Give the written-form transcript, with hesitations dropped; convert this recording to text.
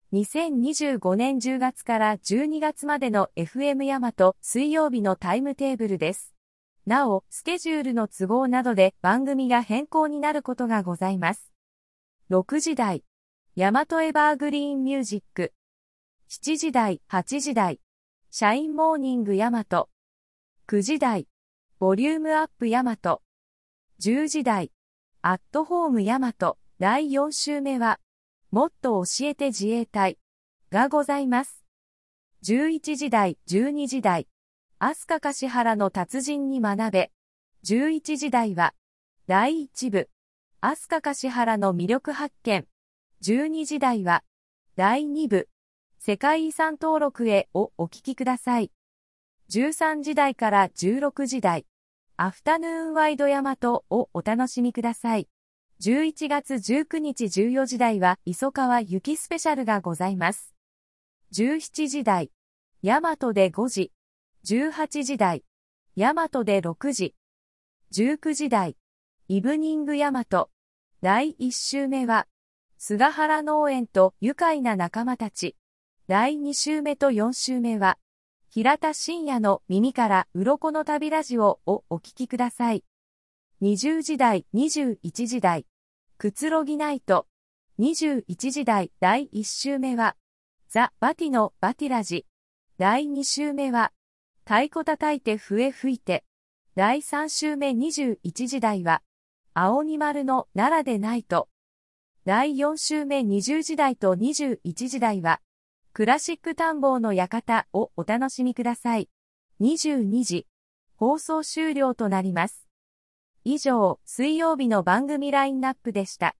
2025年10月から12月までの FM 大和水曜日のタイムテーブルです。なお、スケジュールの都合などで番組が変更になることがございます。6時台、大和エバーグリーンミュージック。7時台、8時台、シャインモーニング大和。9時台、ボリュームアップ大和。10時台、アットホーム大和。第4週目は、もっと教えて自衛隊がございます。11時台、12時台、飛鳥橿原の達人に学べ。11時台は、第1部、飛鳥橿原の魅力発見。12時台は、第2部、世界遺産登録へをお聞きください。13時台から16時台、アフタヌーンワイド大和をお楽しみください。11月19日14時台は磯川ゆきスペシャルがございます。17時台、大和で5時。18時台、大和で6時。19時台、イブニング大和。第1週目は、菅原農園と愉快な仲間たち。第2週目と4週目は、平田真也の耳から鱗の旅ラジオをお聞きください。20時台、21時台、くつろぎナイト。21時台、第1週目は、ザ・バティのバティラジ。第2週目は、太鼓叩いて笛吹いて。第3週目21時台は、青に丸の奈良でナイト。第4週目20時台と21時台は、クラシック探訪の館をお楽しみください。22時、放送終了となります。以上、水曜日の番組ラインナップでした。